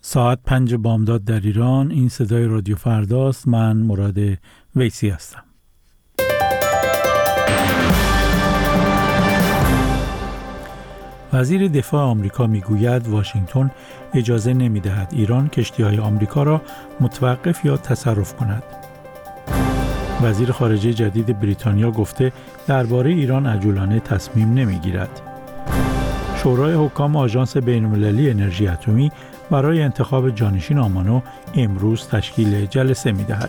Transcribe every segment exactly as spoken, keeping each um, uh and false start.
ساعت پنج بامداد در ایران. این صدای رادیو فرداست. من مراد ویسی هستم. وزیر دفاع آمریکا میگوید واشنگتن اجازه نمیدهد ایران کشتی‌های آمریکا را متوقف یا تصرف کند. وزیر خارجه جدید بریتانیا گفته درباره ایران عجولانه تصمیم نمیگیرد. شورای حکام آژانس بین‌المللی انرژی اتمی برای انتخاب جانشین آمانو امروز تشکیل جلسه می‌دهد.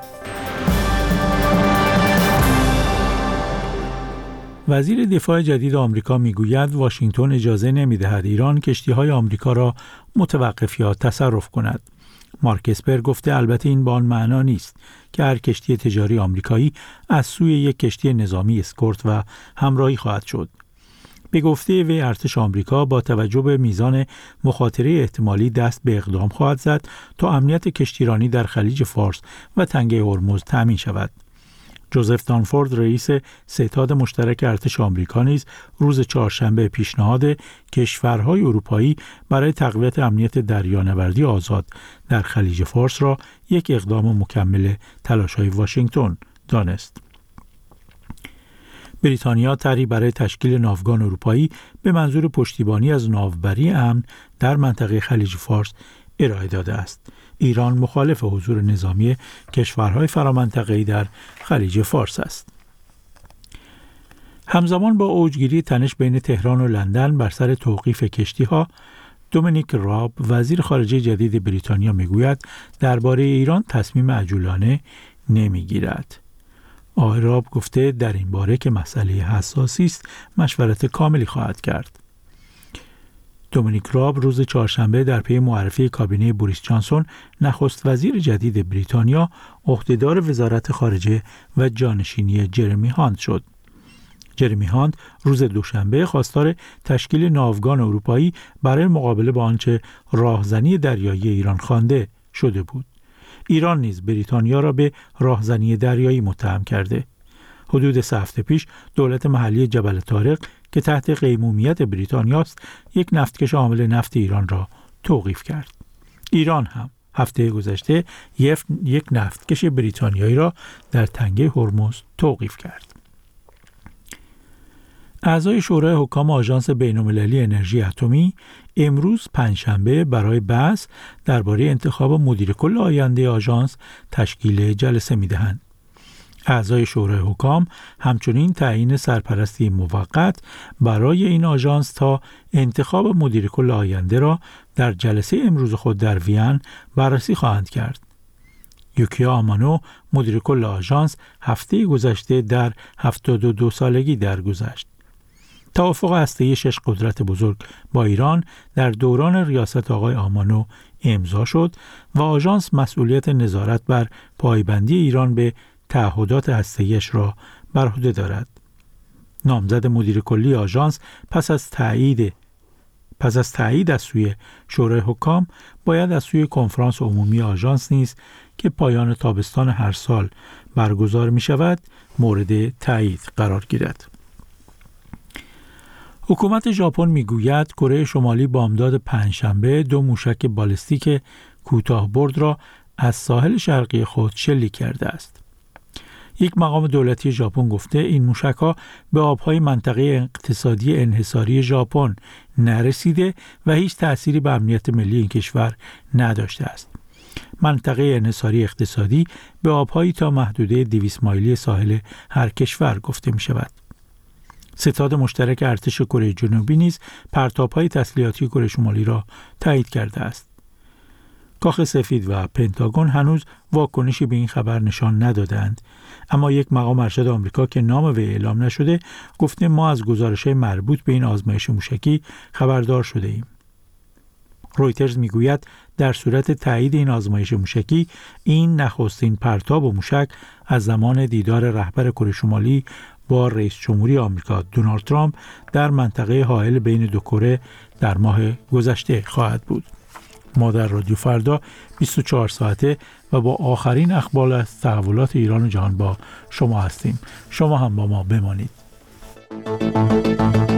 وزیر دفاع جدید آمریکا میگوید واشنگتن اجازه نمی‌دهد ایران کشتی‌های آمریکا را متوقف یا تصرف کند. مارک اسپر گفته البته این به آن معنا نیست که هر کشتی تجاری آمریکایی از سوی یک کشتی نظامی اسکورت و همراهی خواهد شد. به گفته وی ارتش آمریکا با توجه به میزان مخاطره احتمالی دست به اقدام خواهد زد تا امنیت کشتیرانی در خلیج فارس و تنگه هرمز تامین شود. جوزف دانفورد رئیس ستاد مشترک ارتش آمریکا نیز روز چهارشنبه پیشنهاد کشورهای اروپایی برای تقویت امنیت دریانوردی آزاد در خلیج فارس را یک اقدام مکمل تلاش‌های واشنگتن دانست. بریتانیا طرحی برای تشکیل ناوگان اروپایی به منظور پشتیبانی از ناوبری امن در منطقه خلیج فارس ارائه داده است. ایران مخالف حضور نظامی کشورهای فرامنطقه‌ای در خلیج فارس است. همزمان با اوجگیری تنش بین تهران و لندن بر سر توقیف کشتی‌ها، دومینیک راب وزیر خارجه جدید بریتانیا میگوید درباره ایران تصمیم عجولانه نمیگیرد. آقای راب گفته در این باره که مسئله حساسی است مشورت کاملی خواهد کرد. دومینیک راب روز چهارشنبه در پی معرفی کابینه بوریس جانسون نخست وزیر جدید بریتانیا عهدهدار وزارت خارجه و جانشینی جرمی هانت شد. جرمی هانت روز دوشنبه خواستار تشکیل ناوگان اروپایی برای مقابله با آنچه راهزنی دریایی ایران خوانده شده بود. ایران نیز بریتانیا را به راهزنی دریایی متهم کرده. حدود سه هفته پیش دولت محلی جبل طارق که تحت قیمومیت بریتانیا است، یک نفتکش حامل نفت ایران را توقیف کرد. ایران هم هفته گذشته یک نفتکش بریتانیایی را در تنگه هرمز توقیف کرد. اعضای شورای حکام آژانس بین‌المللی انرژی اتمی امروز پنجشنبه برای بحث درباره انتخاب مدیر کل آینده آژانس تشکیل جلسه می‌دهند. اعضای شورای حکام همچنین تعیین سرپرستی موقت برای این آژانس تا انتخاب مدیر کل آینده را در جلسه امروز خود در وین بررسی خواهند کرد. یوکیا آمانو مدیر کل آژانس هفته گذشته در هفتاد و دو سالگی درگذشت. توافق هسته‌ای شش قدرت بزرگ با ایران در دوران ریاست آقای آمانو امضا شد و آژانس مسئولیت نظارت بر پایبندی ایران به تعهدات هسته‌ایش را بر عهده دارد. نامزد مدیر کلی آژانس پس از تایید پس از تایید از سوی شورای حکام باید از سوی کنفرانس عمومی آژانس نیز که پایان تابستان هر سال برگزار می شود مورد تایید قرار گیرد. حکومت ژاپن میگوید کره شمالی بامداد پنجشنبه دو موشک بالستیک کوتاه‌برد را از ساحل شرقی خود شلیک کرده است. یک مقام دولتی ژاپن گفته این موشک‌ها به آب‌های منطقه اقتصادی انحصاری ژاپن نرسیده و هیچ تأثیری به امنیت ملی این کشور نداشته است. منطقه انحصاری اقتصادی به آب‌هایی تا محدوده دویست مایلی ساحل هر کشور گفته می‌شود. ستاد مشترک ارتش کره جنوبی نیز پرتاب‌های تسلیحاتی کره شمالی را تایید کرده است. کاخ سفید و پنتاگون هنوز واکنشی به این خبر نشان ندادند، اما یک مقام ارشد آمریکا که نام وی اعلام نشده گفته ما از گزارش‌های مربوط به این آزمایش موشکی خبردار شده ایم. رویترز میگوید در صورت تایید این آزمایش موشکی این نخستین پرتاب و موشک از زمان دیدار رهبر کره شمالی با رئیس جمهوری آمریکا دونالد ترامپ در منطقه حائل بین دو کره در ماه گذشته خواهد بود. ما در رادیو فردا بیست و چهار ساعته و با آخرین اخبار از تحولات ایران و جهان با شما هستیم. شما هم با ما بمانید.